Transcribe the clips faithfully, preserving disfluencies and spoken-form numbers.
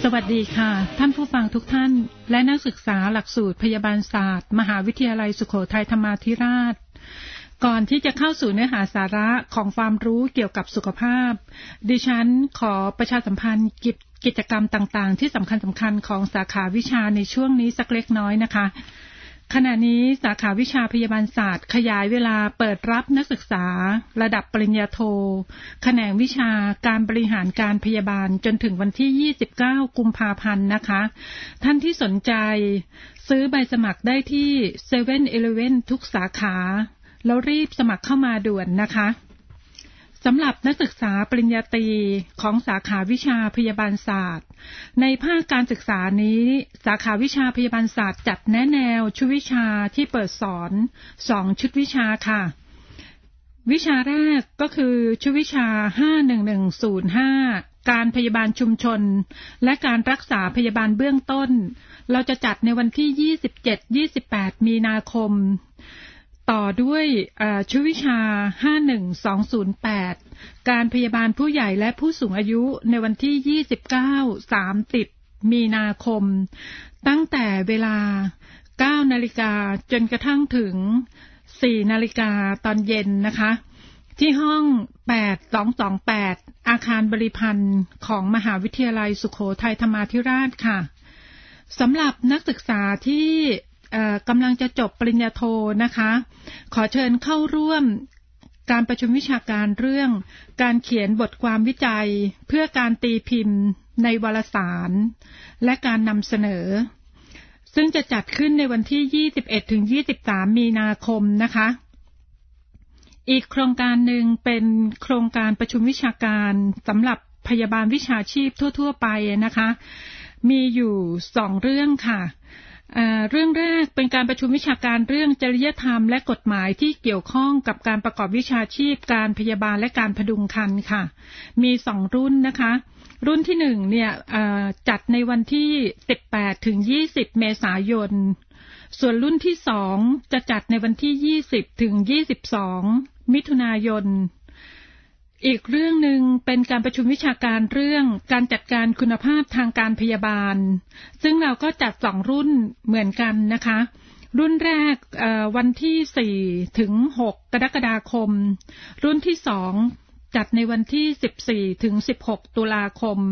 วัสดีค่ะท่านผู้ฟังทุกท่านและนักศึกษาหลักสูตรพยาบาลศาสตร์มหาวิทยาลัยสุโขทัยธรรมาธิราชก่อนที่จะเข้าสู่เนื้อหาสาระของความรู้เกี่ยวกับสุขภาพดิฉันขอประชาสัมพันธ์กิจกรรมต่างๆที่สำคัญสำคัญของสาขาวิชาในช่วงนี้สักเล็กน้อยนะคะขณะนี้สาขาวิชาพยาบาลศาสตร์ขยายเวลาเปิดรับนักศึกษาระดับปริญญาโทแขนงวิชาการบริหารการพยาบาลจนถึงวันที่ยี่สิบเก้ากุมภาพันธ์นะคะท่านที่สนใจซื้อใบสมัครได้ที่เซเว่นอีเลฟเว่นทุกสาขาแล้วรีบสมัครเข้ามาด่วนนะคะสำหรับนักศึกษาปริญญาตรีของสาขาวิชาพยาบาลศาสตร์ในภาคการศึกษานี้สาขาวิชาพยาบาลศาสตร์จัดแนะแนวชุดวิชาที่เปิดสอนสองชุดวิชาค่ะวิชาแรกก็คือชุดวิชาห้าหนึ่งหนึ่งศูนย์ห้าการพยาบาลชุมชนและการรักษาพยาบาลเบื้องต้นเราจะจัดในวันที่ยี่สิบเจ็ด ยี่สิบแปดมีนาคมต่อด้วยชุดวิชาห้าหนึ่งสองศูนย์แปดการพยาบาลผู้ใหญ่และผู้สูงอายุในวันที่ยี่สิบเก้า สามสิบมีนาคมตั้งแต่เวลา เก้านาฬิกาจนกระทั่งถึง สี่นาฬิกาตอนเย็นนะคะที่ห้องแปดสองสองแปดอาคารบริพันธ์ของมหาวิทยาลัยสุโขทัยธรรมาธิราชค่ะสำหรับนักศึกษาที่กำลังจะจบปริญญาโทนะคะขอเชิญเข้าร่วมการประชุมวิชาการเรื่องการเขียนบทความวิจัยเพื่อการตีพิมพ์ในวารสารและการนำเสนอซึ่งจะจัดขึ้นในวันที่ ยี่สิบเอ็ดถึงยี่สิบสามมีนาคมนะคะอีกโครงการหนึ่งเป็นโครงการประชุมวิชาการสำหรับพยาบาลวิชาชีพทั่วๆไปนะคะมีอยู่สองเรื่องค่ะเรื่องแรกเป็นการประชุมวิชาการเรื่องจริยธรรมและกฎหมายที่เกี่ยวข้องกับการประกอบวิชาชีพการพยาบาลและการพดุงครรภ์ค่ะมีสองรุ่นนะคะรุ่นที่หนึ่งเนี่ยจัดในวันที่สิบแปดถึงยี่สิบเมษายนส่วนรุ่นที่สองจะจัดในวันที่ยี่สิบถึงยี่สิบสองมิถุนายนอีกเรื่องหนึ่งเป็นการประชุมวิชาการเรื่องการจัดการคุณภาพทางการพยาบาลซึ่งเราก็จัดสองรุ่นเหมือนกันนะคะรุ่นแรกวันที่สี่ถึงหกกรกฎาคมรุ่นที่สองจัดในวันที่สิบสี่ถึงสิบหกตุลาคม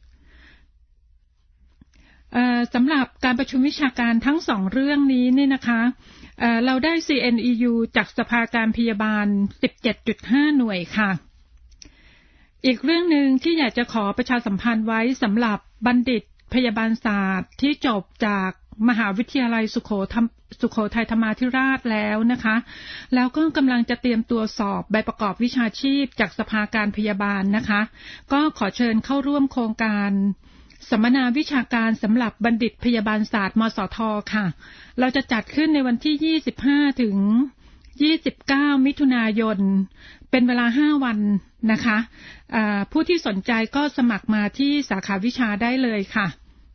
สำหรับการประชุมวิชาการทั้งสองเรื่องนี้เนี่ยนะคะเราได้ ซี เอ็น อี ยู จากสภาการพยาบาล สิบเจ็ดจุดห้า หน่วยค่ะอีกเรื่องหนึ่งที่อยากจะขอประชาสัมพันธ์ไว้สำหรับบัณฑิตพยาบาลศาสตร์ที่จบจากมหาวิทยาลัยสุโขทัยสุโขทัยธรรมาธิราชแล้วนะคะแล้วก็กำลังจะเตรียมตัวสอบใบประกอบวิชาชีพจากสภาการพยาบาลนะคะก็ขอเชิญเข้าร่วมโครงการสัมมนาวิชาการสำหรับบัณฑิตพยาบาลศาสตร์มสท.ค่ะเราจะจัดขึ้นในวันที่ยี่สิบห้าถึงยี่สิบเก้ามิถุนายนเป็นเวลาห้าวันนะคะผู้ที่สนใจก็สมัครมาที่สาขาวิชาได้เลยค่ะ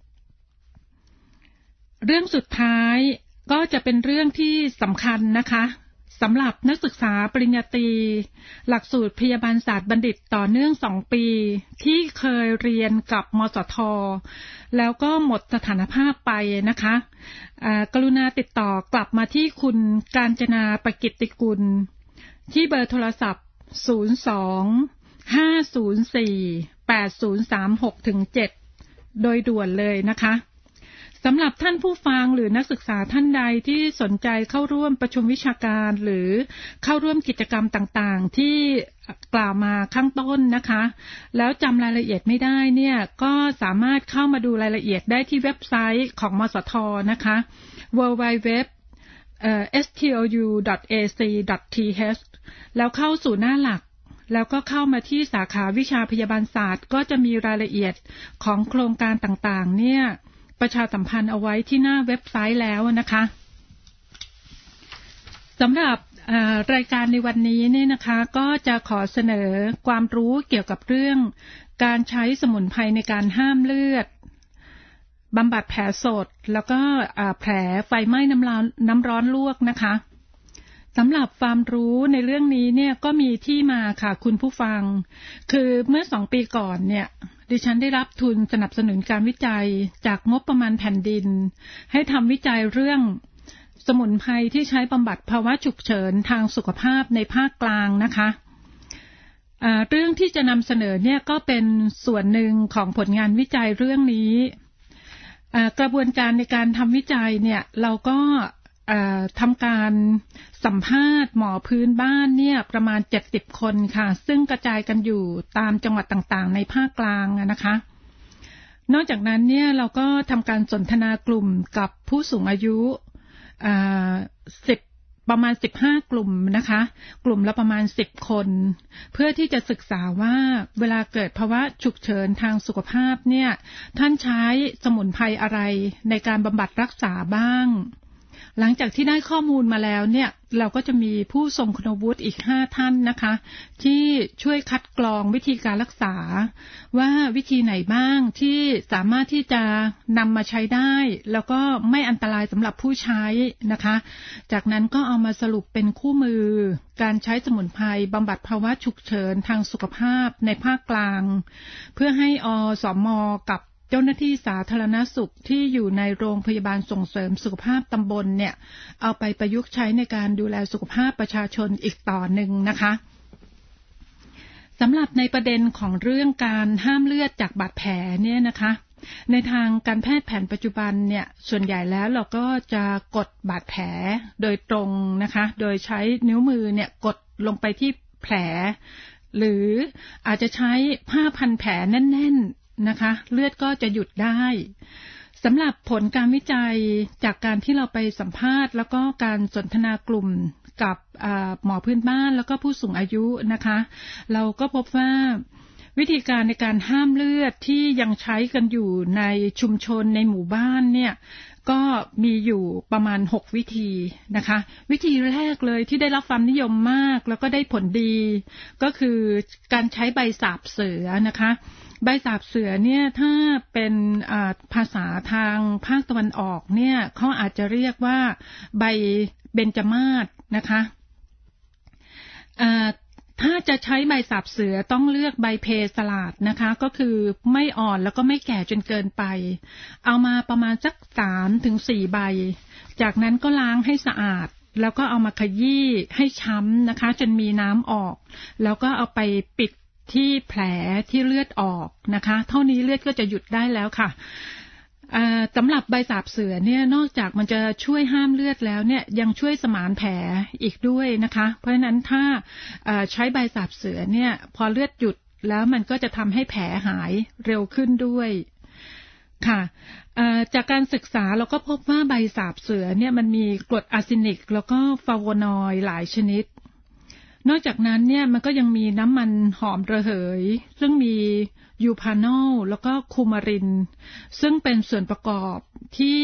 เรื่องสุดท้ายก็จะเป็นเรื่องที่สำคัญนะคะสำหรับนักศึกษาปริญญาตรีหลักสูตรพยาบาลศาสตร์บัณฑิตต่อเนื่องสองปีที่เคยเรียนกับมสท.แล้วก็หมดสถานภาพไปนะคะกรุณาติดต่อกลับมาที่คุณกาญจนาประกิตติกุลที่เบอร์โทรศัพท์ศูนย์ สอง ห้า ศูนย์ สี่ แปด ศูนย์ สาม หก เจ็ด โดยด่วนเลยนะคะสำหรับท่านผู้ฟังหรือนักศึกษาท่านใดที่สนใจเข้าร่วมประชุมวิชาการหรือเข้าร่วมกิจกรรมต่างๆที่กล่าวมาข้างต้นนะคะแล้วจำรายละเอียดไม่ได้เนี่ยก็สามารถเข้ามาดูรายละเอียดได้ที่เว็บไซต์ของมสท.นะคะ ดับเบิลยู ดับเบิลยู ดับเบิลยู ดอท เอส ที โอ ยู ดอท เอ ซี ดอท ที เอช แล้วเข้าสู่หน้าหลักแล้วก็เข้ามาที่สาขาวิชาพยาบาลศาสตร์ก็จะมีรายละเอียดของโครงการต่างๆเนี่ยประชาสัมพันธ์เอาไว้ที่หน้าเว็บไซต์แล้วนะคะสำหรับรายการในวันนี้เนี่ยนะคะก็จะขอเสนอความรู้เกี่ยวกับเรื่องการใช้สมุนไพรในการห้ามเลือดบำบัดแผลสดแล้วก็แผลไฟไหม้น้ำร้อนน้ำร้อนลวกนะคะสำหรับความรู้ในเรื่องนี้เนี่ยก็มีที่มาค่ะคุณผู้ฟังคือเมื่อสองปีก่อนเนี่ยดิฉันได้รับทุนสนับสนุนการวิจัยจากงบประมาณแผ่นดินให้ทำวิจัยเรื่องสมุนไพรที่ใช้บำบัดภาวะฉุกเฉินทางสุขภาพในภาคกลางนะคะเรื่องที่จะนำเสนอเนี่ยก็เป็นส่วนหนึ่งของผลงานวิจัยเรื่องนี้กระบวนการในการทำวิจัยเนี่ยเราก็ทำการสัมภาษณ์หมอพื้นบ้านเนี่ยประมาณเจ็ดสิบคนค่ะซึ่งกระจายกันอยู่ตามจังหวัดต่างๆในภาคกลางนะคะนอกจากนั้นเนี่ยเราก็ทำการสนทนากลุ่มกับผู้สูงอายุสิบประมาณสิบห้ากลุ่มนะคะกลุ่มละประมาณสิบคนเพื่อที่จะศึกษาว่าเวลาเกิดภาวะฉุกเฉินทางสุขภาพเนี่ยท่านใช้สมุนไพรอะไรในการบำบัดรักษาบ้างหลังจากที่ได้ข้อมูลมาแล้วเนี่ยเราก็จะมีผู้ทรงคุณวุฒิอีกห้าท่านนะคะที่ช่วยคัดกรองวิธีการรักษาว่าวิธีไหนบ้างที่สามารถที่จะนำมาใช้ได้แล้วก็ไม่อันตรายสำหรับผู้ใช้นะคะจากนั้นก็เอามาสรุปเป็นคู่มือการใช้สมุนไพรบำบัดภาวะฉุกเฉินทางสุขภาพในภาคกลางเพื่อให้อสม.กับเจ้าหน้าที่สาธารณสุขที่อยู่ในโรงพยาบาลส่งเสริมสุขภาพตำบลเนี่ยเอาไปประยุกต์ใช้ในการดูแลสุขภาพประชาชนอีกต่อหนึ่งนะคะสำหรับในประเด็นของเรื่องการห้ามเลือดจากบาดแผลเนี่ยนะคะในทางการแพทย์แผนปัจจุบันเนี่ยส่วนใหญ่แล้วเราก็จะกดบาดแผลโดยตรงนะคะโดยใช้นิ้วมือเนี่ยกดลงไปที่แผลหรืออาจจะใช้ผ้าพันแผลแน่นนะคะเลือดก็จะหยุดได้สำหรับผลการวิจัยจากการที่เราไปสัมภาษณ์แล้วก็การสนทนากลุ่มกับหมอพื้นบ้านแล้วก็ผู้สูงอายุนะคะเราก็พบว่าวิธีการในการห้ามเลือดที่ยังใช้กันอยู่ในชุมชนในหมู่บ้านเนี่ยก็มีอยู่ประมาณหกวิธีนะคะวิธีแรกเลยที่ได้รับความนิยมมากแล้วก็ได้ผลดีก็คือการใช้ใบสาบเสือนะคะใบสาบเสือเนี่ยถ้าเป็นภาษาทางภาคตะวันออกเนี่ยเขาอาจจะเรียกว่าใบเบญจมาศนะคะถ้าจะใช้ใบสาบเสือต้องเลือกใบเพสลาดนะคะก็คือไม่อ่อนแล้วก็ไม่แก่จนเกินไปเอามาประมาณสักสามถึงสี่ใบจากนั้นก็ล้างให้สะอาดแล้วก็เอามาขยี้ให้ช้ำนะคะจนมีน้ำออกแล้วก็เอาไปปิดที่แผลที่เลือดออกนะคะเท่านี้เลือดก็จะหยุดได้แล้วค่ะสำหรับใบสาบเสือเนี่ยนอกจากมันจะช่วยห้ามเลือดแล้วเนี่ยยังช่วยสมานแผลอีกด้วยนะคะเพราะฉะนั้นถ้าใช้ใบสาบเสือเนี่ยพอเลือดหยุดแล้วมันก็จะทำให้แผลหายเร็วขึ้นด้วยค่ะจากการศึกษาเราก็พบว่าใบสาบเสือเนี่ยมันมีกรดอะซินิกแล้วก็ฟลาโวนอยด์หลายชนิดนอกจากนั้นเนี่ยมันก็ยังมีน้ำมันหอมระเหยซึ่งมียูพานอลแล้วก็คูมารินซึ่งเป็นส่วนประกอบที่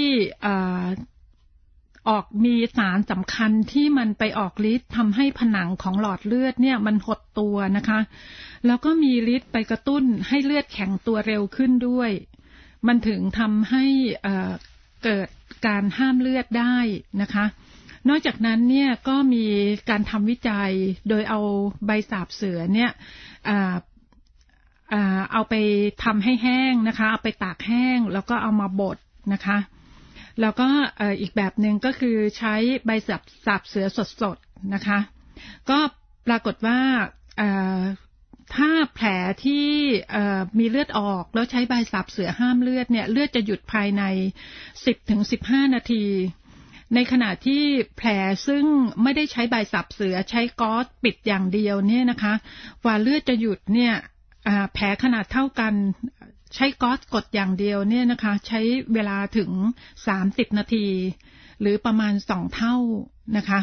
ออกมีสารสำคัญที่มันไปออกฤทธิ์ทำให้ผนังของหลอดเลือดเนี่ยมันหดตัวนะคะแล้วก็มีฤทธิ์ไปกระตุ้นให้เลือดแข็งตัวเร็วขึ้นด้วยมันถึงทำให้เกิดการห้ามเลือดได้นะคะนอกจากนั้นเนี่ยก็มีการทำวิจัยโดยเอาใบสาบเสือเนี่ยเอาไปทำให้แห้งนะคะเอาไปตากแห้งแล้วก็เอามาบดนะคะแล้วก็อีกแบบหนึ่งก็คือใช้ใบสาบสาบเสือสดๆนะคะก็ปรากฏว่าถ้าแผลที่มีเลือดออกแล้วใช้ใบสาบเสือห้ามเลือดเนี่ยเลือดจะหยุดภายใน สิบถึงสิบห้า นาทีในขณะที่แผลซึ่งไม่ได้ใช้ใบสาบเสือใช้ก๊อซปิดอย่างเดียวเนี่ยนะคะกว่าเลือดจะหยุดเนี่ยแผลขนาดเท่ากันใช้ก๊อซกดอย่างเดียวเนี่ยนะคะใช้เวลาถึงสามสิบนาทีหรือประมาณสองเท่านะคะ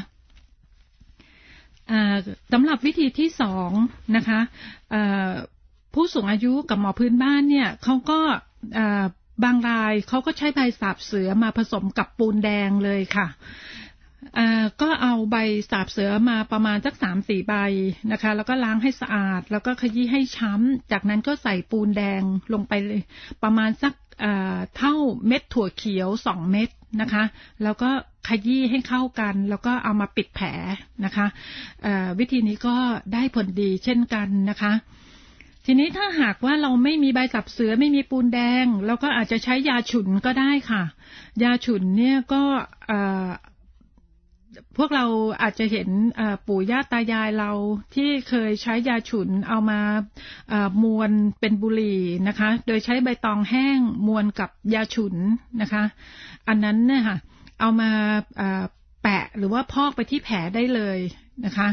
สำหรับวิธีที่สองนะคะผู้สูงอายุกับหมอพื้นบ้านเนี่ยเขาก็บางรายเขาก็ใช้ใบสาบเสือมาผสมกับปูนแดงเลยค่ะก็เอาใบสาบเสือมาประมาณสัก สามถึงสี่ ใบนะคะแล้วก็ล้างให้สะอาดแล้วก็ขยี้ให้ช้ำจากนั้นก็ใส่ปูนแดงลงไปเลยประมาณสักเท่าเม็ดถั่วเขียวสองเม็ดนะคะแล้วก็ขยี้ให้เข้ากันแล้วก็เอามาปิดแผลนะคะวิธีนี้ก็ได้ผลดีเช่นกันนะคะทีนี้ถ้าหากว่าเราไม่มีใบสับเสือไม่มีปูนแดงเราก็อาจจะใช้ยาฉุนก็ได้ค่ะยาฉุนเนี่ยก็พวกเราอาจจะเห็นปู่ย่าตายายเราที่เคยใช้ยาฉุนเอามามวนเป็นบุหรี่นะคะโดยใช้ใบตองแห้งมวนกับยาฉุนนะคะอันนั้นเนี่ยค่ะเอามาแปะหรือว่าพอกไปที่แผลได้เลยนะคะ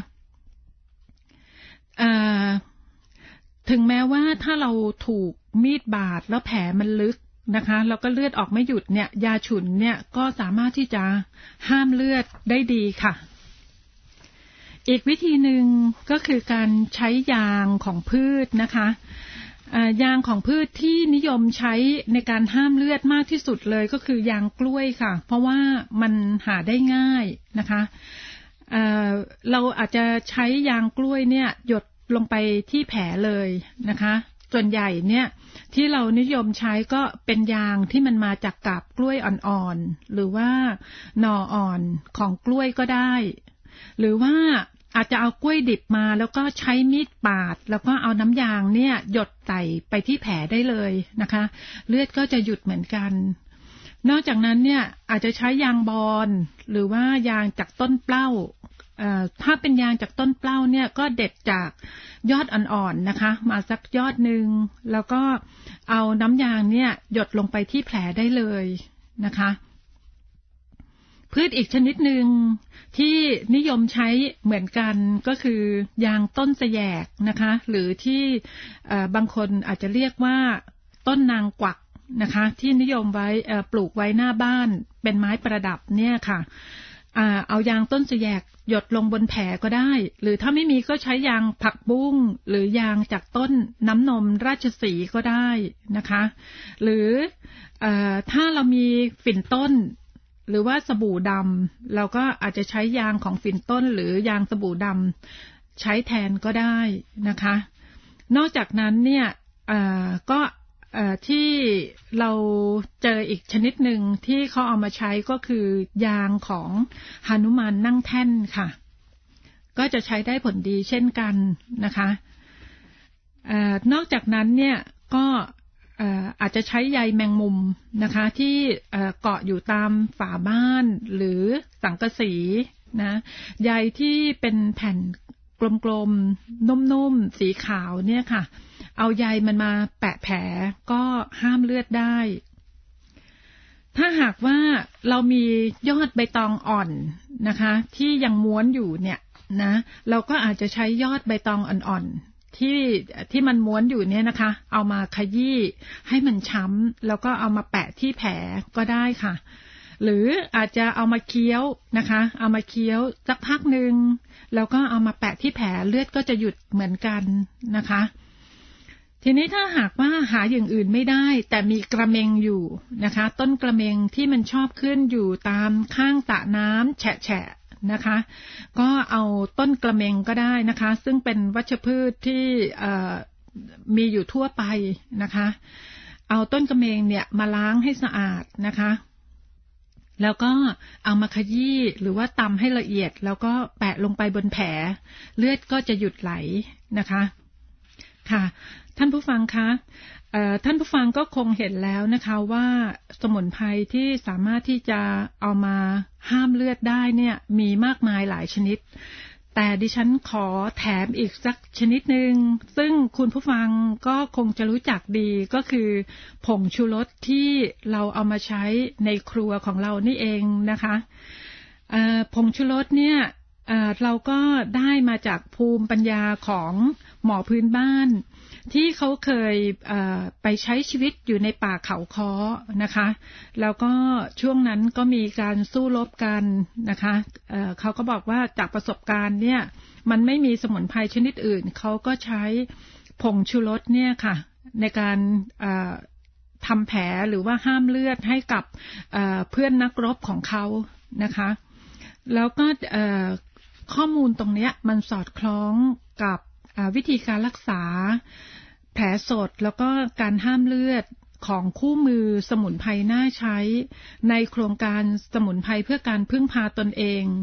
ถึงแม้ว่าถ้าเราถูกมีดบาดแล้วแผลมันลึกนะคะแล้วก็เลือดออกไม่หยุดเนี่ยยาฉุนเนี่ยก็สามารถที่จะห้ามเลือดได้ดีค่ะอีกวิธีหนึ่งก็คือการใช้ยางของพืชนะคะยางของพืชที่นิยมใช้ในการห้ามเลือดมากที่สุดเลยก็คือยางกล้วยค่ะเพราะว่ามันหาได้ง่ายนะคะเอ่อเราอาจจะใช้ยางกล้วยเนี่ยหยดลงไปที่แผลเลยนะคะส่วนใหญ่เนี่ยที่เรานิยมใช้ก็เป็นยางที่มันมาจากกาบกล้วยอ่อนๆหรือว่าหน่ออ่อนของกล้วยก็ได้หรือว่าอาจจะเอากล้วยดิบมาแล้วก็ใช้มีดปาดแล้วก็เอาน้ำยางเนี่ยหยดใส่ไปที่แผลได้เลยนะคะเลือดก็จะหยุดเหมือนกันนอกจากนั้นเนี่ยอาจจะใช้ยางบอนหรือว่ายางจากต้นเปล้าถ้าเป็นยางจากต้นเปล้าเนี่ยก็เด็ดจากยอดอ่อนๆนะคะมาสักยอดหนึ่งแล้วก็เอาน้ำยางเนี่ยหยดลงไปที่แผลได้เลยนะคะพืชอีกชนิดหนึ่งที่นิยมใช้เหมือนกันก็คือยางต้นสะแยกนะคะหรือที่บางคนอาจจะเรียกว่าต้นนางกวักนะคะที่นิยมไว้ปลูกไว้หน้าบ้านเป็นไม้ประดับเนี่ยค่ะเอายางต้นสะแยกหยดลงบนแผลก็ได้หรือถ้าไม่มีก็ใช้ยางผักบุ้งหรือยางจากต้นน้ำนมราชสีห์ก็ได้นะคะหรือถ้าเรามีฝิ่นต้นหรือว่าสบู่ดำเราก็อาจจะใช้ยางของฝิ่นต้นหรือยางสบู่ดำใช้แทนก็ได้นะคะนอกจากนั้นเนี่ยก็ที่เราเจออีกชนิดหนึ่งที่เขาเอามาใช้ก็คือยางของหนุมานนั่งแท่นค่ะก็จะใช้ได้ผลดีเช่นกันนะคะนอกจากนั้นเนี่ยก็อาจจะใช้ใยแมงมุมนะคะที่เกาะอยู่ตามฝาบ้านหรือสังกะสีนะใยที่เป็นแผ่นกลมๆนุ่มๆสีขาวเนี่ยค่ะเอาใยมันมาแปะแผลก็ห้ามเลือดได้ถ้าหากว่าเรามียอดใบตองอ่อนนะคะที่ยังม้วนอยู่เนี่ยนะเราก็อาจจะใช้ยอดใบตองอ่อนๆที่ที่มันม้วนอยู่เนี่ยนะคะเอามาขยี้ให้มันช้ำแล้วก็เอามาแปะที่แผลก็ได้ค่ะหรืออาจจะเอามาเคี้ยวนะคะเอามาเคี้ยวสักพักนึงแล้วก็เอามาแปะที่แผลเลือดก็จะหยุดเหมือนกันนะคะทีนี้ถ้าหากว่าหาอย่างอื่นไม่ได้แต่มีกระเมงอยู่นะคะต้นกระเมงที่มันชอบขึ้นอยู่ตามข้างสระน้ำแฉะๆนะคะก็เอาต้นกระเมงก็ได้นะคะซึ่งเป็นวัชพืชที่มีอยู่ทั่วไปนะคะเอาต้นกระเมงเนี่ยมาล้างให้สะอาดนะคะแล้วก็เอามาขยี้หรือว่าตำให้ละเอียดแล้วก็แปะลงไปบนแผลเลือดก็จะหยุดไหลนะคะค่ะท่านผู้ฟังคะท่านผู้ฟังก็คงเห็นแล้วนะคะว่าสมุนไพรที่สามารถที่จะเอามาห้ามเลือดได้เนี่ยมีมากมายหลายชนิดแต่ดิฉันขอแถมอีกสักชนิดหนึ่งซึ่งคุณผู้ฟังก็คงจะรู้จักดีก็คือผงชูรสที่เราเอามาใช้ในครัวของเรานี่เองนะคะผงชูรสเนี่ยเราก็ได้มาจากภูมิปัญญาของหมอพื้นบ้านที่เขาเคยไปใช้ชีวิตอยู่ในป่าเขาค้อนะคะแล้วก็ช่วงนั้นก็มีการสู้รบกันนะคะเอ่อเขาก็บอกว่าจากประสบการณ์เนี่ยมันไม่มีสมุนไพรชนิดอื่นเขาก็ใช้ผงชูรสเนี่ยค่ะในการทำแผลหรือว่าห้ามเลือดให้กับเพื่อนนักรบของเขานะคะแล้วก็ข้อมูลตรงนี้มันสอดคล้องกับวิธีการรักษาแผลสดแล้วก็การห้ามเลือดของคู่มือสมุนไพรน่าใช้ในโครงการสมุนไพรเพื่อการพึ่งพาตนเอง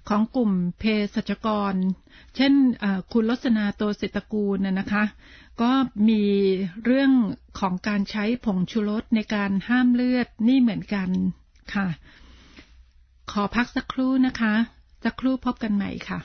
ของกลุ่มเภสัชกรเช่นคุณรสนาโตศิตกูลน่ะนะคะก็มีเรื่องของการใช้ผงชูรสในการห้ามเลือดนี่เหมือนกันค่ะขอพักสักครู่นะคะสักครู่พบกันใหม่ค่ะ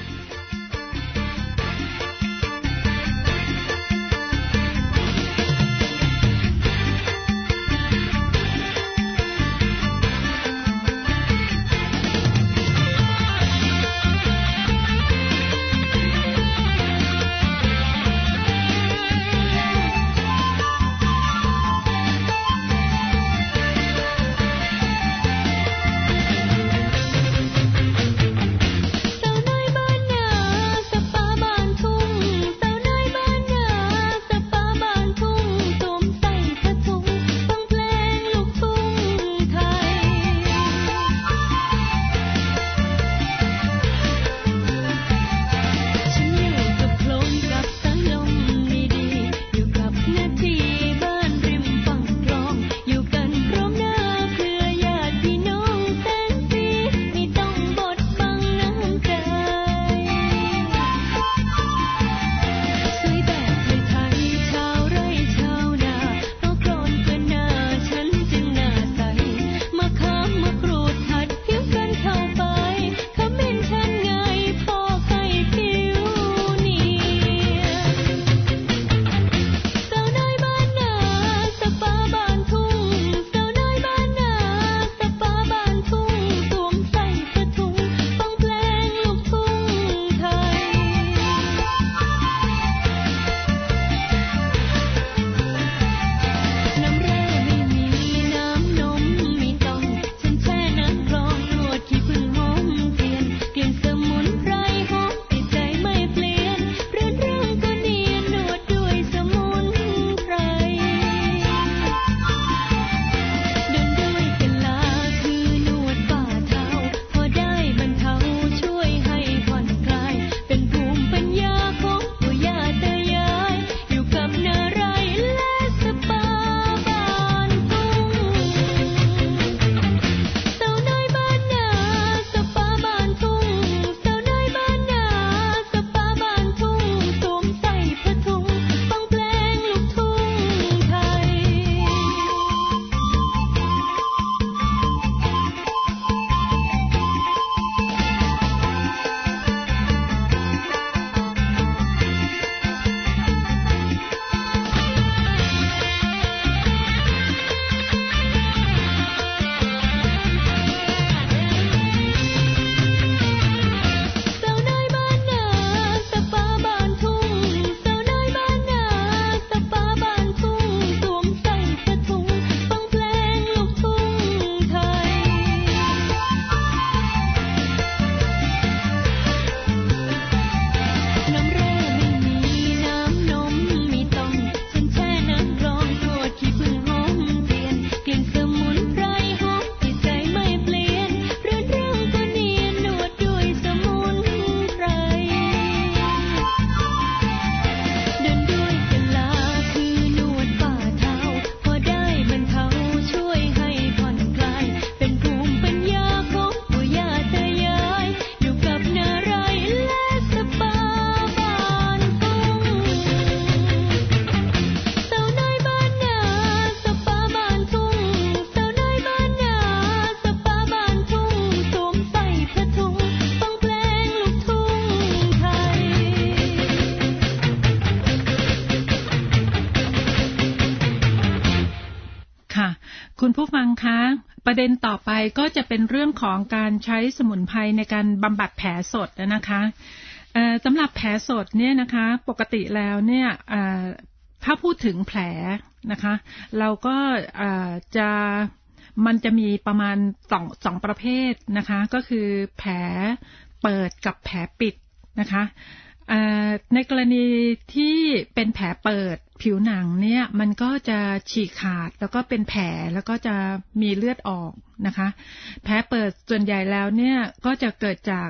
คุณผู้ฟังคะประเด็นต่อไปก็จะเป็นเรื่องของการใช้สมุนไพรในการบำบัดแผลสดนะคะสำหรับแผลสดเนี่ยนะคะปกติแล้วเนี่ยถ้าพูดถึงแผลนะคะเราก็จะมันจะมีประมาณสองสองประเภทนะคะก็คือแผลเปิดกับแผลปิดนะคะในกรณีที่เป็นแผลเปิดผิวหนังเนี่ยมันก็จะฉีกขาดแล้วก็เป็นแผลแล้วก็จะมีเลือดออกนะคะแผลเปิดส่วนใหญ่แล้วเนี่ยก็จะเกิดจาก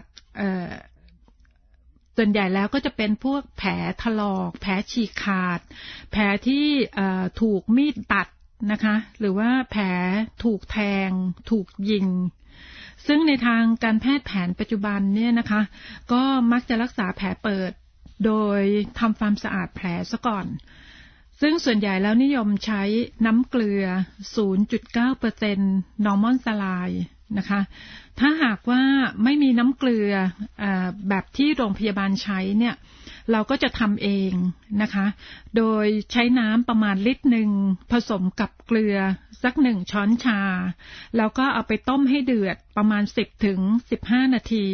ส่วนใหญ่แล้วก็จะเป็นพวกแผลถลอกแผลฉีกขาดแผลที่ถูกมีดตัดนะคะหรือว่าแผลถูกแทงถูกยิงซึ่งในทางการแพทย์แผนปัจจุบันเนี่ยนะคะก็มักจะรักษาแผลเปิดโดยทำความสะอาดแผลซะก่อนซึ่งส่วนใหญ่แล้วนิยมใช้น้ำเกลือ ศูนย์จุดเก้าเปอร์เซ็นต์ Normal Saline นะคะถ้าหากว่าไม่มีน้ำเกลือแบบที่โรงพยาบาลใช้เนี่ยเราก็จะทำเองนะคะโดยใช้น้ำประมาณลิตรหนึ่งผสมกับเกลือสักหนึ่งช้อนชาแล้วก็เอาไปต้มให้เดือดประมาณ สิบถึงสิบห้า นาที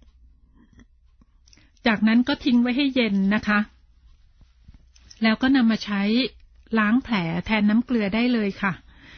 จากนั้นก็ทิ้งไว้ให้เย็นนะคะแล้วก็นำมาใช้ล้างแผลแทนน้ำเกลือได้เลยค่ะ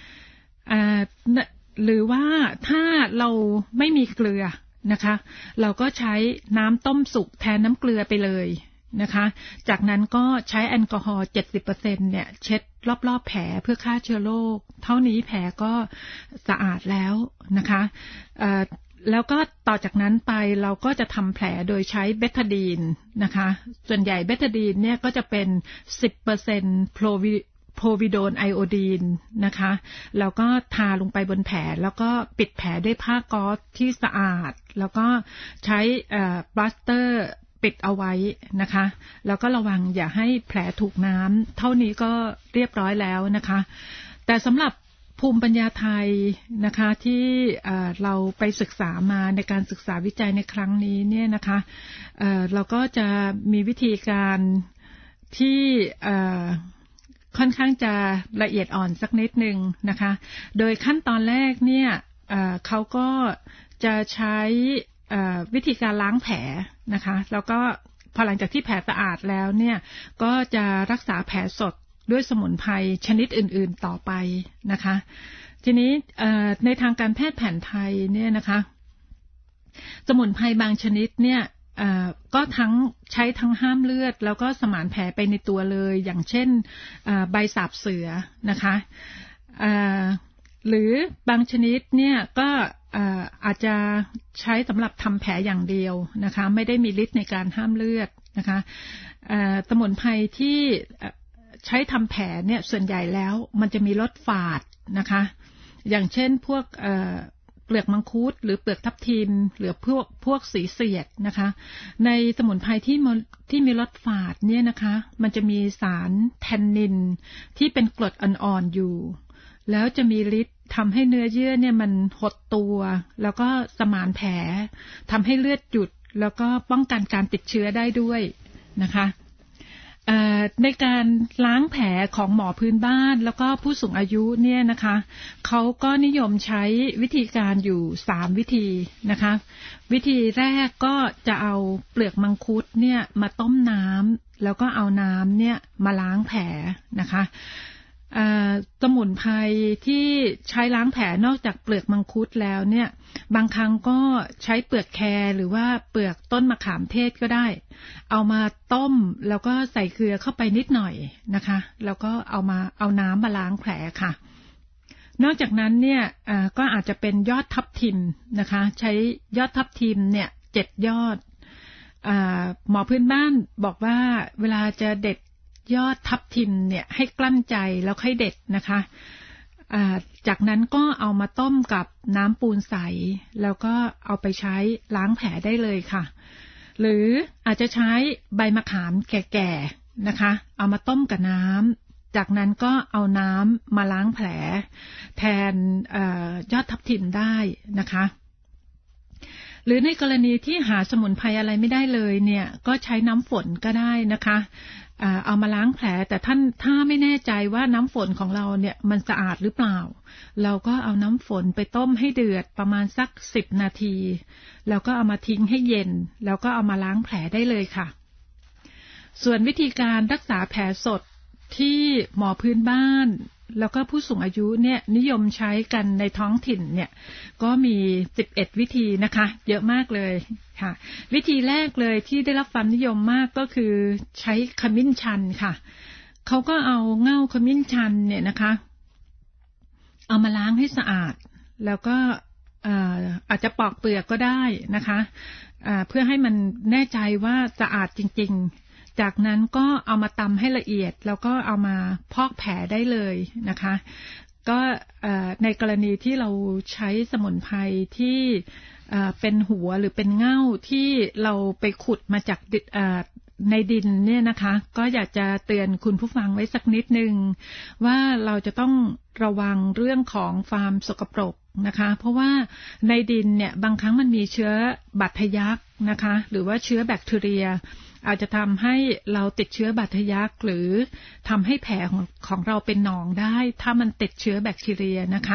หรือว่าถ้าเราไม่มีเกลือนะคะเราก็ใช้น้ำต้มสุกแทนน้ำเกลือไปเลยนะคะจากนั้นก็ใช้แอลกอฮอล์ เจ็ดสิบเปอร์เซ็นต์ เนี่ยเช็ดรอบๆแผลเพื่อฆ่าเชื้อโรคเท่านี้แผลก็สะอาดแล้วนะคะแล้วก็ต่อจากนั้นไปเราก็จะทำแผลโดยใช้เบทาดีนนะคะส่วนใหญ่เบทาดีนเนี่ยก็จะเป็น สิบเปอร์เซ็นต์ โพวิโพวิโดนไอโอดีนนะคะแล้วก็ทาลงไปบนแผลแล้วก็ปิดแผลด้วยผ้าก๊อซที่สะอาดแล้วก็ใช้ปลาสเตอร์ปิดเอาไว้นะคะแล้วก็ระวังอย่าให้แผลถูกน้ำเท่านี้ก็เรียบร้อยแล้วนะคะแต่สำหรับภูมิปัญญาไทยนะคะที่เราไปศึกษามาในการศึกษาวิจัยในครั้งนี้เนี่ยนะคะเอ่อเราก็จะมีวิธีการที่ค่อนข้างจะละเอียดอ่อนสักนิดนึงนะคะโดยขั้นตอนแรกเนี่ยเอ่อเขาก็จะใช้วิธีการล้างแผลนะคะแล้วก็พอหลังจากที่แผลสะอาดแล้วเนี่ยก็จะรักษาแผลสดด้วยสมุนไพรชนิดอื่นๆต่อไปนะคะทีนี้ในทางการแพทย์แผนไทยเนี่ยนะคะสมุนไพรบางชนิดเนี่ยก็ทั้งใช้ทั้งห้ามเลือดแล้วก็สมานแผลไปในตัวเลยอย่างเช่นใบสาบเสือนะคะหรือบางชนิดเนี่ยก็อาจจะใช้สำหรับทำแผลอย่างเดียวนะคะไม่ได้มีฤทธิ์ในการห้ามเลือดนะคะสมุนไพรที่ใช้ทำแผลเนี่ยส่วนใหญ่แล้วมันจะมีรสฝาดนะคะอย่างเช่นพวกเปลือกมังคุดหรือเปลือกทับทิมหรือพวกพวกสีเสียดนะคะในสมุนไพรที่ที่มีรสฝาดเนี่ยนะคะมันจะมีสารแทนนินที่เป็นกรดอ่อนๆอยู่แล้วจะมีฤทธิ์ทำให้เนื้อเยื่อเนี่ยมันหดตัวแล้วก็สมานแผลทำให้เลือดหยุดแล้วก็ป้องกันการติดเชื้อได้ด้วยนะคะในการล้างแผลของหมอพื้นบ้านแล้วก็ผู้สูงอายุเนี่ยนะคะเขาก็นิยมใช้วิธีการอยู่สามวิธีนะคะวิธีแรกก็จะเอาเปลือกมังคุดเนี่ยมาต้มน้ำแล้วก็เอาน้ำเนี่ยมาล้างแผลนะคะสมุนไพรที่ใช้ล้างแผลนอกจากเปลือกมังคุดแล้วเนี่ยบางครั้งก็ใช้เปลือกแครหรือว่าเปลือกต้นมะขามเทศก็ได้เอามาต้มแล้วก็ใส่เกลือเข้าไปนิดหน่อยนะคะแล้วก็เอามาเอาน้ำมาล้างแผลค่ะนอกจากนั้นเนี่ยก็อาจจะเป็นยอดทับทิมนะคะใช้ยอดทับทิมเนี่ยเจ็ดยอดหมอพื้นบ้านบอกว่าเวลาจะเด็ดยอดทับทิมเนี่ยให้กลั้นใจแล้วค่อยเด็ดนะคะจากนั้นก็เอามาต้มกับน้ำปูนใสแล้วก็เอาไปใช้ล้างแผลได้เลยค่ะหรืออาจจะใช้ใบมะขามแก่ๆนะคะเอามาต้มกับน้ำจากนั้นก็เอาน้ำมาล้างแผลแทนยอดทับทิมได้นะคะหรือในกรณีที่หาสมุนไพรอะไรไม่ได้เลยเนี่ยก็ใช้น้ำฝนก็ได้นะคะเอามาล้างแผลแต่ท่านถ้าไม่แน่ใจว่าน้ำฝนของเราเนี่ยมันสะอาดหรือเปล่าเราก็เอาน้ำฝนไปต้มให้เดือดประมาณสักสิบนาทีแล้วก็เอามาทิ้งให้เย็นแล้วก็เอามาล้างแผลได้เลยค่ะส่วนวิธีการรักษาแผลสดที่หมอพื้นบ้านแล้วก็ผู้สูงอายุเนี่ยนิยมใช้กันในท้องถิ่นเนี่ยก็มีสิบเอ็ดวิธีนะคะเยอะมากเลยค่ะวิธีแรกเลยที่ได้รับความนิยมมากก็คือใช้ขมิ้นชันค่ะเขาก็เอาเง่าขมิ้นชันเนี่ยนะคะเอามาล้างให้สะอาดแล้วก็อาจจะปอกเปลือกก็ได้นะคะเพื่อให้มันแน่ใจว่าสะอาดจริงๆจากนั้นก็เอามาตำให้ละเอียดแล้วก็เอามาพอกแผลได้เลยนะคะก็ในกรณีที่เราใช้สมุนไพรที่เป็นหัวหรือเป็นเง่าที่เราไปขุดมาจากในดินเนี่ยนะคะก็อยากจะเตือนคุณผู้ฟังไว้สักนิดนึงว่าเราจะต้องระวังเรื่องของความสกปรกนะคะเพราะว่าในดินเนี่ยบางครั้งมันมีเชื้อบาดทะยักนะคะหรือว่าเชื้อแบคทีเรียอาจจะทำให้เราติดเชื้อบาดทะยักหรือทำให้แผลของของเราเป็นหนองได้ถ้ามันติดเชื้อแบคทีเรียนะคะ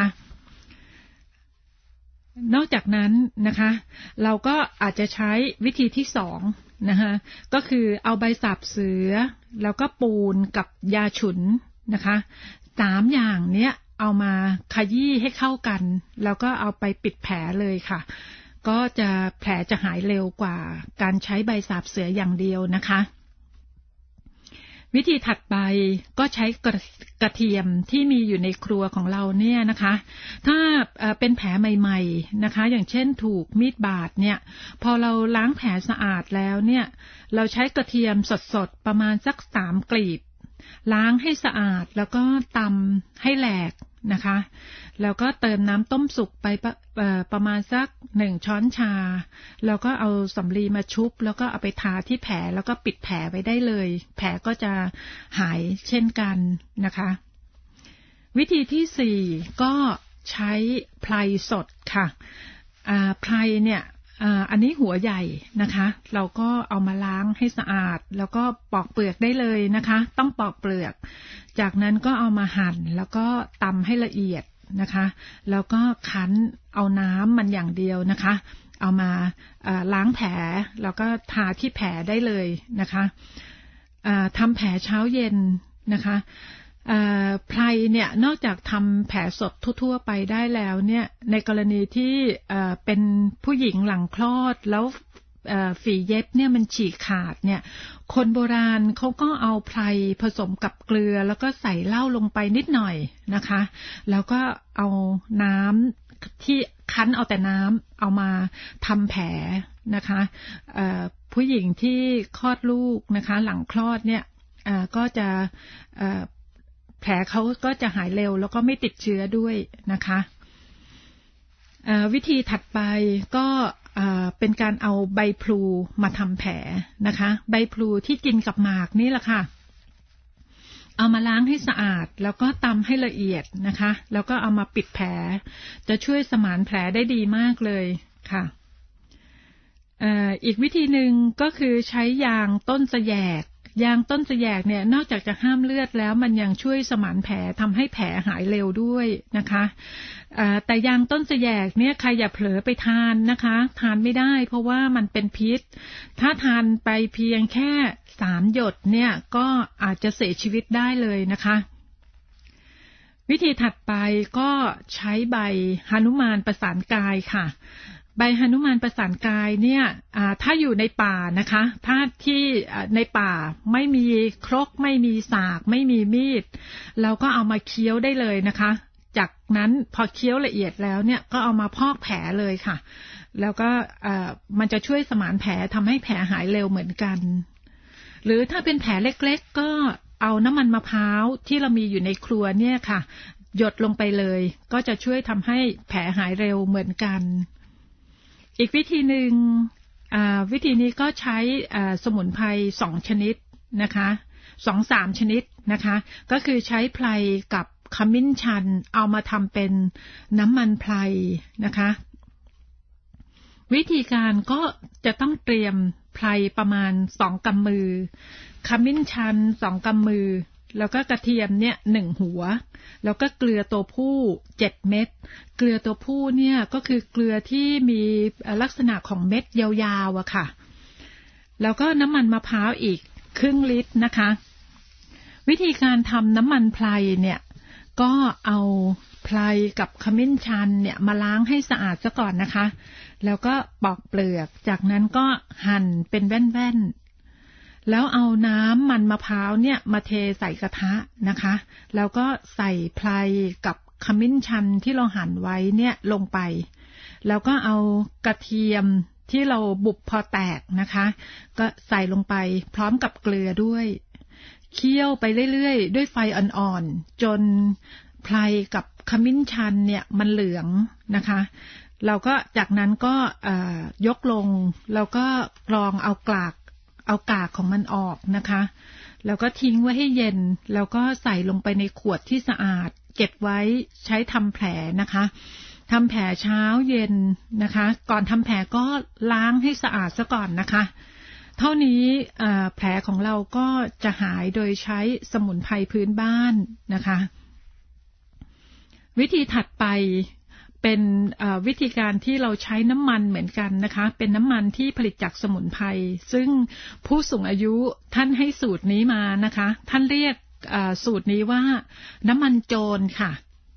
นอกจากนั้นนะคะเราก็อาจจะใช้วิธีที่สองนะคะก็คือเอาใบสาบเสือแล้วก็ปูนกับยาฉุนนะคะสามอย่างเนี้ยเอามาขยี้ให้เข้ากันแล้วก็เอาไปปิดแผลเลยค่ะก็จะแผลจะหายเร็วกว่าการใช้ใบสาบเสืออย่างเดียวนะคะวิธีถัดไปก็ใช้กระเทียมที่มีอยู่ในครัวของเราเนี่ยนะคะถ้าเป็นแผลใหม่ๆนะคะอย่างเช่นถูกมีดบาดเนี่ยพอเราล้างแผลสะอาดแล้วเนี่ยเราใช้กระเทียมสดๆประมาณสักสามกลีบล้างให้สะอาดแล้วก็ตำให้แหลกนะคะแล้วก็เติมน้ำต้มสุกไปประ, ประมาณสักหนึ่งช้อนชาแล้วก็เอาสำลีมาชุบแล้วก็เอาไปทาที่แผลแล้วก็ปิดแผลไว้ได้เลยแผลก็จะหายเช่นกันนะคะวิธีที่สี่ก็ใช้ไพรสดค่ะไพรเนี่ยอันนี้หัวใหญ่นะคะเราก็เอามาล้างให้สะอาดแล้วก็ปอกเปลือกได้เลยนะคะต้องปอกเปลือกจากนั้นก็เอามาหั่นแล้วก็ตำให้ละเอียดนะคะแล้วก็คั้นเอาน้ำมันอย่างเดียวนะคะเอามาล้างแผลแล้วก็ทาที่แผลได้เลยนะคะทำแผลเช้าเย็นนะคะไพรเนี่ยนอกจากทำแผลสดทั่วๆไปได้แล้วเนี่ยในกรณีที่เป็นผู้หญิงหลังคลอดแล้วฝีเย็บเนี่ยมันฉีกขาดเนี่ยคนโบราณเขาก็เอาไพรผสมกับเกลือแล้วก็ใส่เหล้าลงไปนิดหน่อยนะคะแล้วก็เอาน้ำที่คั้นเอาแต่น้ำเอามาทำแผลนะคะผู้หญิงที่คลอดลูกนะคะหลังคลอดเนี่ยก็จะแผลเขาก็จะหายเร็วแล้วก็ไม่ติดเชื้อด้วยนะคะวิธีถัดไปก็เป็นการเอาใบพลูมาทำแผลนะคะใบพลูที่กินกับหมากนี่แหละค่ะเอามาล้างให้สะอาดแล้วก็ตำให้ละเอียดนะคะแล้วก็เอามาปิดแผลจะช่วยสมานแผลได้ดีมากเลยค่ะอีกวิธีหนึ่งก็คือใช้ยางต้นสะแยกยางต้นสะแยกเนี่ยนอกจากจะห้ามเลือดแล้วมันยังช่วยสมานแผลทำให้แผลหายเร็วด้วยนะคะแต่ยางต้นสะแยกเนี่ยใครอย่าเผลอไปทานนะคะทานไม่ได้เพราะว่ามันเป็นพิษถ้าทานไปเพียงแค่สามหยดเนี่ยก็อาจจะเสียชีวิตได้เลยนะคะวิธีถัดไปก็ใช้ใบหนุมานประสานกายค่ะใบหนุมานประสานกายเนี่ยถ้าอยู่ในป่านะคะถ้าที่ในป่าไม่มีครกไม่มีสากไม่มีมีดเราก็เอามาเคี้ยวได้เลยนะคะจากนั้นพอเคี้ยวละเอียดแล้วเนี่ยก็เอามาพอกแผลเลยค่ะแล้วก็มันจะช่วยสมานแผลทำให้แผลหายเร็วเหมือนกันหรือถ้าเป็นแผลเล็กๆก็เอาน้ำมันมะพร้าวที่เรามีอยู่ในครัวเนี่ยค่ะหยดลงไปเลยก็จะช่วยทำให้แผลหายเร็วเหมือนกันอีกวิธีหนึ่งวิธีนี้ก็ใช้สมุนไพรสองชนิดนะคะสองสามชนิดนะคะก็คือใช้ไพรกับขมิ้นชันเอามาทำเป็นน้ำมันไพรนะคะวิธีการก็จะต้องเตรียมไพรประมาณสองกำมือขมิ้นชันสองกำมือแล้วก็กระเทียมเนี่ยหนึ่งหัวแล้วก็เกลือตัวผู้เจ็ดเม็ดเกลือตัวผู้เนี่ยก็คือเกลือที่มีลักษณะของเม็ดยาวๆอะค่ะแล้วก็น้ำมันมะพร้าวอีกครึ่งลิตรนะคะวิธีการทำน้ำมันไพรเนี่ยก็เอาไพรกับขมิ้นชันเนี่ยมาล้างให้สะอาดซะก่อนนะคะแล้วก็ปอกเปลือกจากนั้นก็หั่นเป็นแว่นๆแล้วเอาน้ำมันมะพร้าวเนี่ยมาเทใส่กระทะนะคะแล้วก็ใส่ไพรกับขมิ้นชันที่เราหั่นไว้เนี่ยลงไปแล้วก็เอากระเทียมที่เราบุบพอแตกนะคะก็ใส่ลงไปพร้อมกับเกลือด้วยเคี่ยวไปเรื่อยๆด้วยไฟอ่อนๆจนไพรกับขมิ้นชันเนี่ยมันเหลืองนะคะเราก็จากนั้นก็ยกลงแล้วก็กรองเอากากเอากากของมันออกนะคะแล้วก็ทิ้งไว้ให้เย็นแล้วก็ใส่ลงไปในขวดที่สะอาดเก็บไว้ใช้ทำแผลนะคะทำแผลเช้าเย็นนะคะก่อนทำแผลก็ล้างให้สะอาดซะก่อนนะคะเท่านี้แผลของเราก็จะหายโดยใช้สมุนไพรพื้นบ้านนะคะวิธีถัดไปเป็นวิธีการที่เราใช้น้ำมันเหมือนกันนะคะเป็นน้ำมันที่ผลิตจากสมุนไพรซึ่งผู้สูงอายุท่านให้สูตรนี้มานะคะท่านเรียกสูตรนี้ว่าน้ำมันโจรค่ะ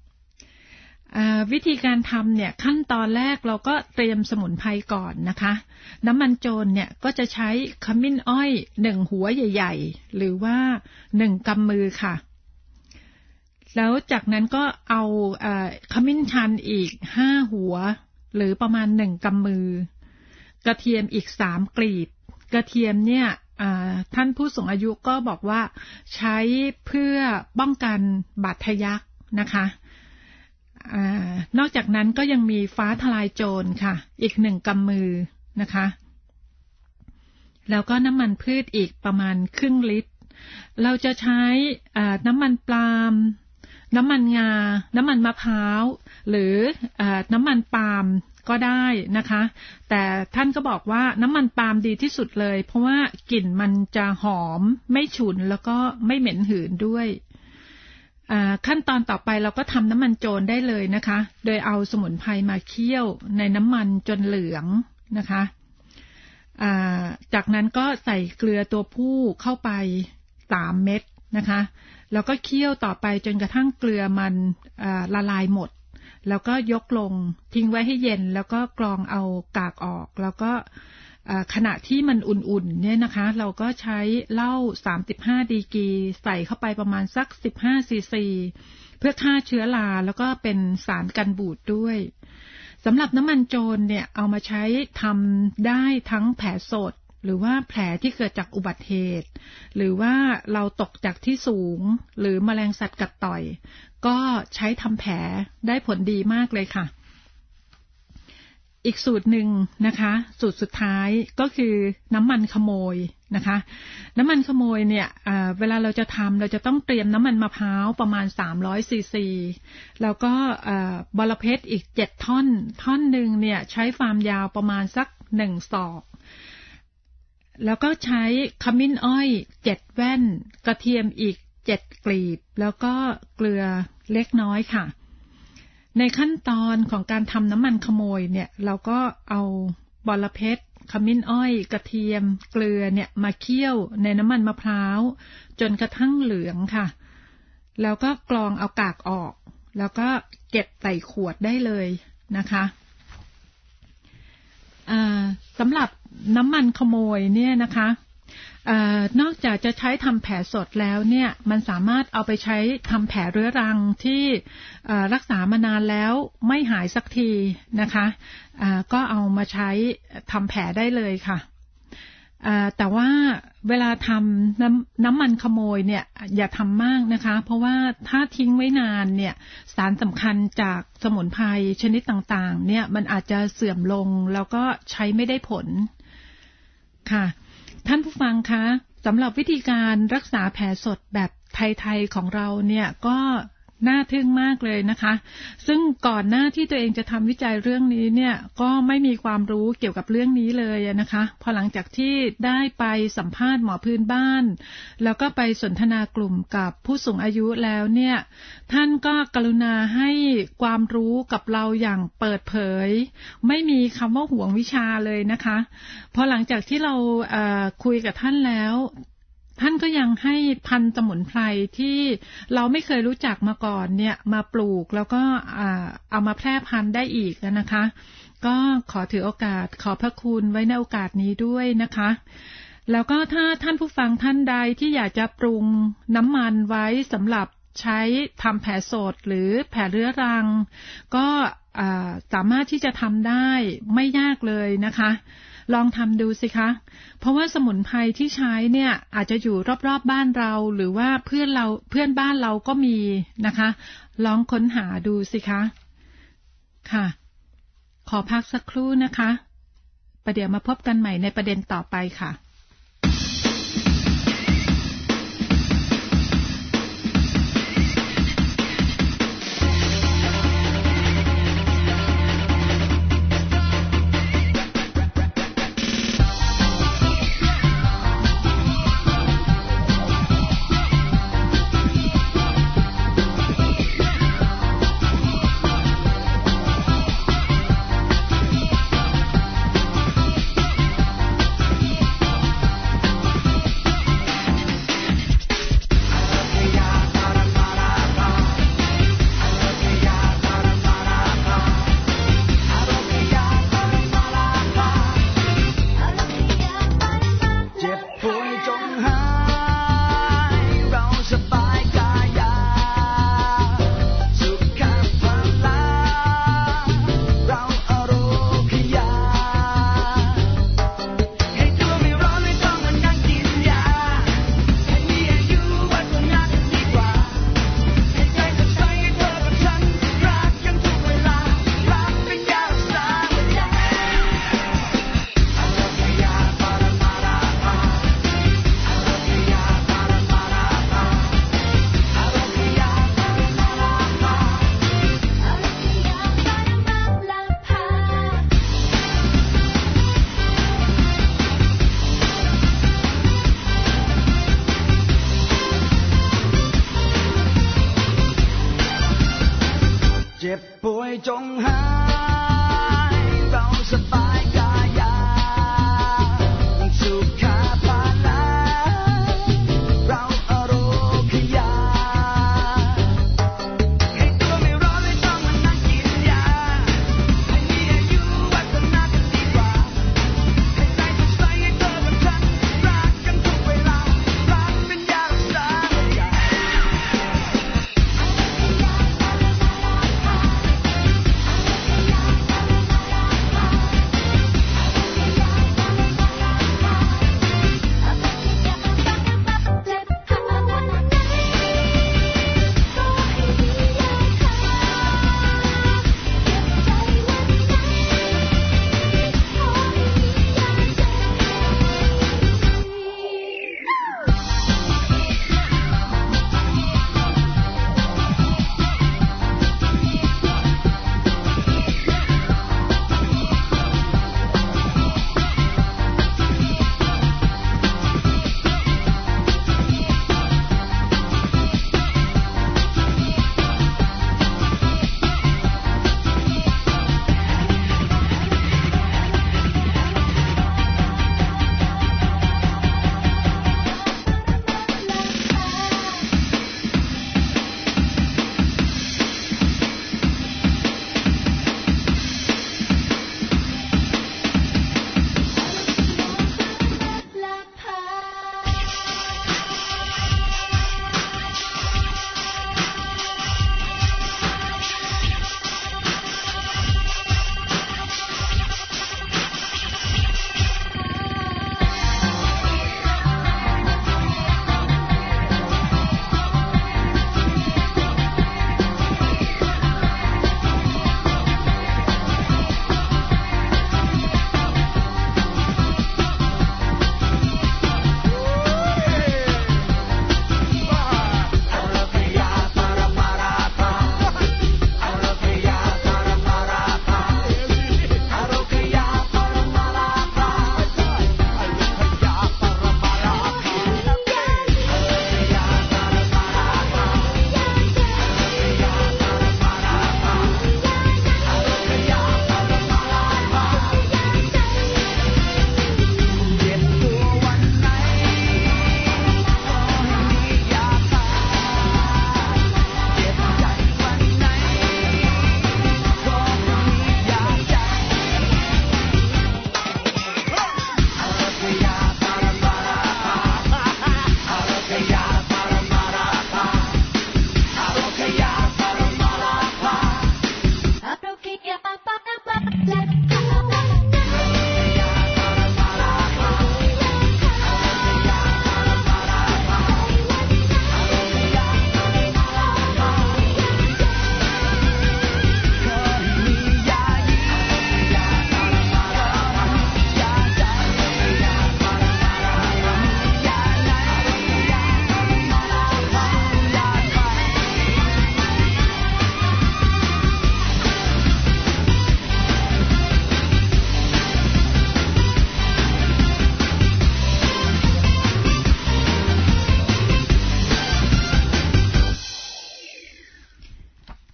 วิธีการทำเนี่ยขั้นตอนแรกเราก็เตรียมสมุนไพรก่อนนะคะน้ำมันโจรเนี่ยก็จะใช้ขมิ้นอ้อยหนึ่งหัวใหญ่ๆหรือว่าหนึ่งกำมือค่ะแล้วจากนั้นก็เอาขมิ้นชันอีกห้าหัวหรือประมาณหนึ่งกำมือกระเทียมอีกสามกลีบกระเทียมเนี่ยท่านผู้สูงอายุก็บอกว่าใช้เพื่อป้องกันบาดทะยักนะคะนอกจากนั้นก็ยังมีฟ้าทลายโจรค่ะอีกหนึ่งกำมือนะคะแล้วก็น้ำมันพืชอีกประมาณครึ่งลิตรเราจะใช้น้ำมันปาล์มน้ำมันงาน้ำมันมะพร้าวหรือน้ำมันปาล์มก็ได้นะคะแต่ท่านก็บอกว่าน้ำมันปาล์มดีที่สุดเลยเพราะว่ากลิ่นมันจะหอมไม่ฉุนแล้วก็ไม่เหม็นหืนด้วยขั้นตอนต่อไปเราก็ทำน้ำมันโจรได้เลยนะคะโดยเอาสมุนไพรมาเคี่ยวในน้ำมันจนเหลืองนะคะจากนั้นก็ใส่เกลือตัวผู้เข้าไปสามเม็ดนะคะแล้วก็เคี่ยวต่อไปจนกระทั่งเกลือมันละลายหมดแล้วก็ยกลงทิ้งไว้ให้เย็นแล้วก็กรองเอากากออกแล้วก็ขณะที่มันอุ่นๆเนี่ยนะคะเราก็ใช้เหล้าสามสิบห้าดีกรีใส่เข้าไปประมาณสักสิบห้าซีซีเพื่อฆ่าเชื้อราแล้วก็เป็นสารกันบูดด้วยสำหรับน้ำมันโจรเนี่ยเอามาใช้ทำได้ทั้งแผลสดหรือว่าแผลที่เกิดจากอุบัติเหตุหรือว่าเราตกจากที่สูงหรือแมลงสัตว์กัดต่อยก็ใช้ทำแผลได้ผลดีมากเลยค่ะอีกสูตรหนึ่งนะคะสูตรสุดท้ายก็คือน้ำมันขโมยนะคะน้ำมันขโมยเนี่ยเวลาเราจะทำเราจะต้องเตรียมน้ำมันมะพร้าวประมาณสามร้อยซีซีแล้วก็บอระเพ็ดอีกเจ็ดท่อนท่อนหนึ่งเนี่ยใช้ความยาวประมาณสักหนึ่งศอกแล้วก็ใช้ขมิ้นอ้อยเจ็ดแว่นกระเทียมอีกเจ็ดกลีบแล้วก็เกลือเล็กน้อยค่ะในขั้นตอนของการทำน้ำมันขโมยเนี่ยเราก็เอาบอระเพ็ดขมิ้นอ้อยกระเทียมเกลือเนี่ยมาเคี่ยวในน้ำมันมะพร้าวจนกระทั่งเหลืองค่ะแล้วก็กรองเอากากออกแล้วก็เก็บใส่ขวดได้เลยนะคะสำหรับน้ำมันขโมยเนี่ยนะคะเอ่อนอกจากจะใช้ทำแผลสดแล้วเนี่ยมันสามารถเอาไปใช้ทำแผลเรื้อรังที่รักษามานานแล้วไม่หายสักทีนะคะก็เอามาใช้ทำแผลได้เลยค่ะแต่ว่าเวลาทำน้ำน้ำมันขโมยเนี่ยอย่าทำมากนะคะเพราะว่าถ้าทิ้งไว้นานเนี่ยสารสำคัญจากสมุนไพรชนิดต่างๆเนี่ยมันอาจจะเสื่อมลงแล้วก็ใช้ไม่ได้ผลค่ะท่านผู้ฟังคะสำหรับวิธีการรักษาแผลสดแบบไทยๆของเราเนี่ยก็น่าทึ่งมากเลยนะคะซึ่งก่อนหน้าที่ตัวเองจะทำวิจัยเรื่องนี้เนี่ยก็ไม่มีความรู้เกี่ยวกับเรื่องนี้เลยนะคะพอหลังจากที่ได้ไปสัมภาษณ์หมอพื้นบ้านแล้วก็ไปสนทนากลุ่มกับผู้สูงอายุแล้วเนี่ยท่านก็กรุณาให้ความรู้กับเราอย่างเปิดเผยไม่มีคำว่าห่วงวิชาเลยนะคะพอหลังจากที่เราเอ่อคุยกับท่านแล้วท่านก็ยังให้พันธุ์สมุนไพรที่เราไม่เคยรู้จักมาก่อนเนี่ยมาปลูกแล้วก็เอามาแพร่พันธุ์ได้อีกนะคะก็ขอถือโอกาสขอพระคุณไว้ในโอกาสนี้ด้วยนะคะแล้วก็ถ้าท่านผู้ฟังท่านใดที่อยากจะปรุงน้ำมันไว้สำหรับใช้ทำแผลสดหรือแผลเรื้อรังก็สามารถที่จะทำได้ไม่ยากเลยนะคะลองทำดูสิคะเพราะว่าสมุนไพรที่ใช้เนี่ยอาจจะอยู่รอบๆบ้านเราหรือว่าเพื่อนเราเพื่อนบ้านเราก็มีนะคะลองค้นหาดูสิคะค่ะขอพักสักครู่นะคะประเดี๋ยวมาพบกันใหม่ในประเด็นต่อไปค่ะเจ็บป่วยจงหายเราสบายกายาสุขาภาละเราอโรคยาให้ตัวไม่ร้อนไม่ต้องมานั่งกินยาให้มีอายุวัฒนากันดีกว่าให้ใจสดใสให้เธอกับฉันรักกันทุกเวลารักเป็นยารักษาใจ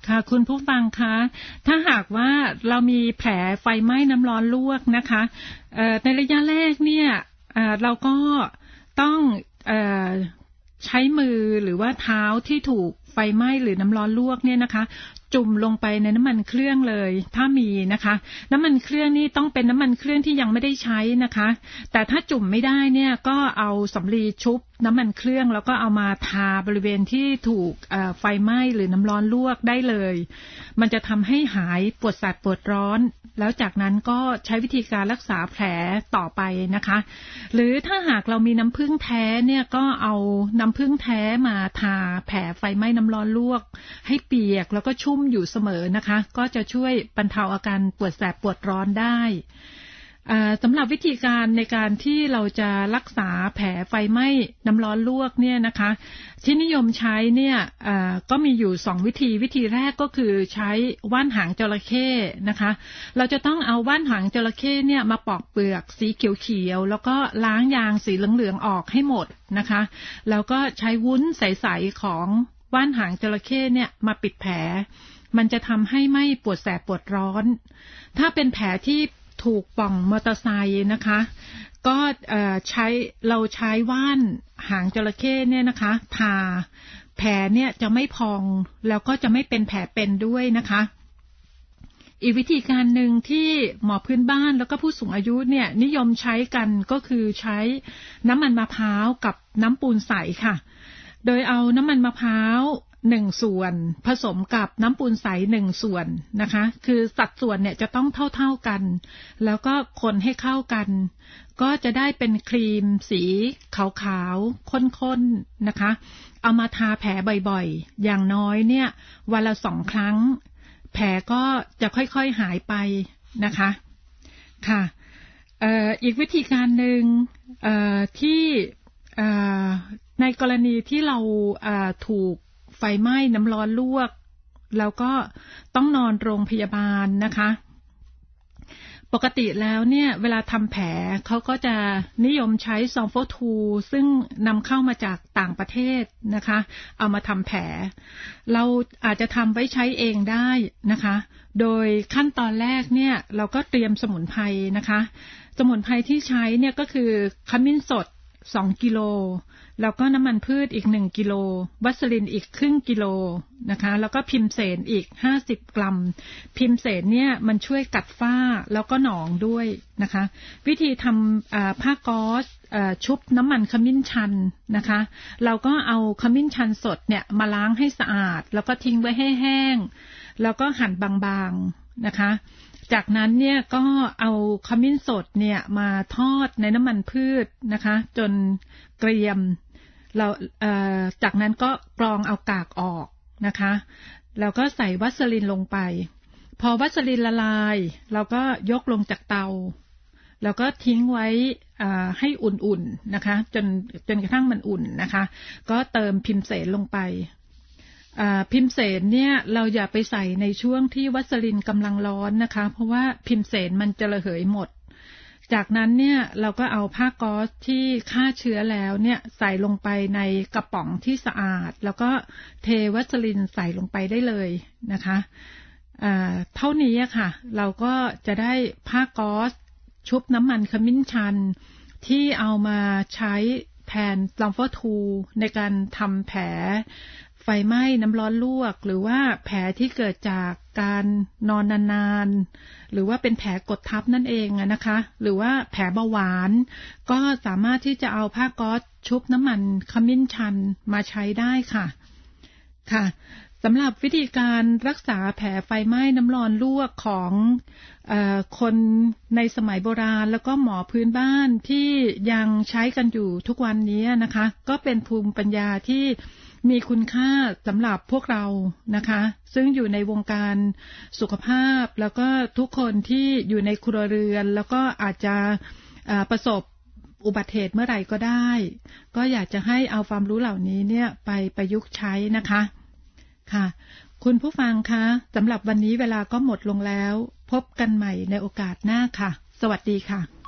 ค่ะคุณผู้ฟังคะถ้าหากว่าเรามีแผลไฟไหม้น้ำร้อนลวกนะคะเอ่อในระยะแรกเนี่ยเอ่อเราก็ต้องเอ่อใช้มือหรือว่าเท้าที่ถูกไฟไหม้หรือน้ำร้อนลวกเนี่ยนะคะจุ่มลงไปในน้ำมันเครื่องเลยถ้ามีนะคะน้ำมันเครื่องนี่ต้องเป็นน้ำมันเครื่องที่ยังไม่ได้ใช้นะคะแต่ถ้าจุ่มไม่ได้เนี่ยก็เอาสำลีชุบน้ำมันเครื่องแล้วก็เอามาทาบริเวณที่ถูกไฟไหม้หรือน้ำร้อนลวกได้เลยมันจะทำให้หายปวดแสบปวดร้อนแล้วจากนั้นก็ใช้วิธีการรักษาแผลต่อไปนะคะหรือถ้าหากเรามีน้ำผึ้งแท้เนี่ยก็เอาน้ำผึ้งแท้มาทาแผลไฟไหม้น้ำร้อนลวกให้เปียกแล้วก็ชุ่มอยู่เสมอนะคะก็จะช่วยบรรเทาอาการปวดแสบปวดร้อนได้สำหรับวิธีการในการที่เราจะรักษาแผลไฟไหม้น้ำร้อนลวกเนี่ยนะคะที่นิยมใช้เนี่ยก็มีอยู่สองวิธีวิธีแรกก็คือใช้ว่านหางจระเข้นะคะเราจะต้องเอาว่านหางจระเข้เนี่ยมาปอกเปลือกสีเขียวๆแล้วก็ล้างยางสีเหลืองๆออกให้หมดนะคะแล้วก็ใช้วุ้นใสๆของว่านหางจระเข้เนี่ยมาปิดแผลมันจะทำให้ไม่ปวดแสบปวดร้อนถ้าเป็นแผลที่ถูกป่องมอเตอร์ไซค์นะคะก็ใช้เราใช้ว่านหางจระเข้เนี่ยนะคะทาแผลเนี่ยจะไม่พองแล้วก็จะไม่เป็นแผลเป็นด้วยนะคะอีกวิธีการหนึ่งที่หมอพื้นบ้านแล้วก็ผู้สูงอายุเนี่ยนิยมใช้กันก็คือใช้น้ำมันมะพร้าวกับน้ำปูนใสค่ะโดยเอาน้ำมันมะพร้าวหนึ่งส่วนผสมกับน้ำปูนใสหนึ่งส่วนนะคะคือสัดส่วนเนี่ยจะต้องเท่าๆกันแล้วก็คนให้เข้ากันก็จะได้เป็นครีมสีขาวๆข้นๆนะคะเอามาทาแผลบ่อยๆอย่างน้อยเนี่ยวันละสองครั้งแผลก็จะค่อยๆหายไปนะคะค่ะเอ่ออีกวิธีการหนึ่งเอ่อที่เอ่อในกรณีที่เราเอ่อถูกไฟไหม้น้ำร้อนลวกแล้วก็ต้องนอนโรงพยาบาลนะคะปกติแล้วเนี่ยเวลาทำแผลเขาก็จะนิยมใช้ซองโฟทูซึ่งนำเข้ามาจากต่างประเทศนะคะเอามาทำแผลเราอาจจะทำไว้ใช้เองได้นะคะโดยขั้นตอนแรกเนี่ยเราก็เตรียมสมุนไพรนะคะสมุนไพรที่ใช้เนี่ยก็คือขมิ้นสดสองกิโลแล้วก็น้ำมันพืชอีกหนึ่งกิโลวัสลินอีกครึ่งกิโลนะคะแล้วก็พิมเสนอีกห้าสิบกรัมพิมเสนเนี่ยมันช่วยกัดฝ้าแล้วก็หนองด้วยนะคะวิธีทำผ้าก๊อซชุบน้ำมันขมิ้นชันนะคะเราก็เอาขมิ้นชันสดเนี่ยมาล้างให้สะอาดแล้วก็ทิ้งไว้ให้แห้งแล้วก็หั่นบางๆนะคะจากนั้นเนี่ยก็เอาขมิ้นสดเนี่ยมาทอดในน้ำมันพืชนะคะจนเกรียมเราเอ่อจากนั้นก็กรองเอากากออกนะคะแล้วก็ใส่วัสลินลงไปพอวัสลินละลายเราก็ยกลงจากเตาแล้วก็ทิ้งไว้ให้อุ่นๆนะคะจนจนกระทั่งมันอุ่นนะคะก็เติมพิมเสนลงไปพิมเสนเนี่ยเราอย่าไปใส่ในช่วงที่วัสลินกำลังร้อนนะคะเพราะว่าพิมเสนมันจะระเหยหมดจากนั้นเนี่ยเราก็เอาผ้าก๊อซที่ฆ่าเชื้อแล้วเนี่ยใส่ลงไปในกระป๋องที่สะอาดแล้วก็เทวัสลินใส่ลงไปได้เลยนะคะเท่านี้ค่ะเราก็จะได้ผ้าก๊อซชุบน้ำมันขมิ้นชันที่เอามาใช้แทนลอมฟอทูในการทำแผลไฟไหม้น้ำร้อนลวกหรือว่าแผลที่เกิดจากการนอนนานๆหรือว่าเป็นแผลกดทับนั่นเองนะคะหรือว่าแผลเบาหวานก็สามารถที่จะเอาผ้าก๊อซชุบน้ำมันขมิ้นชันมาใช้ได้ค่ะค่ะสำหรับวิธีการรักษาแผลไฟไหม้น้ำร้อนลวกของเอ่อคนในสมัยโบราณแล้วก็หมอพื้นบ้านที่ยังใช้กันอยู่ทุกวันนี้นะคะก็เป็นภูมิปัญญาที่มีคุณค่าสำหรับพวกเรานะคะซึ่งอยู่ในวงการสุขภาพแล้วก็ทุกคนที่อยู่ในครัวเรือนแล้วก็อาจจะประสบอุบัติเหตุเมื่อไหร่ก็ได้ก็อยากจะให้เอาความรู้เหล่านี้เนี่ยไปประยุกต์ใช้นะคะค่ะคุณผู้ฟังคะสำหรับวันนี้เวลาก็หมดลงแล้วพบกันใหม่ในโอกาสหน้าค่ะสวัสดีค่ะ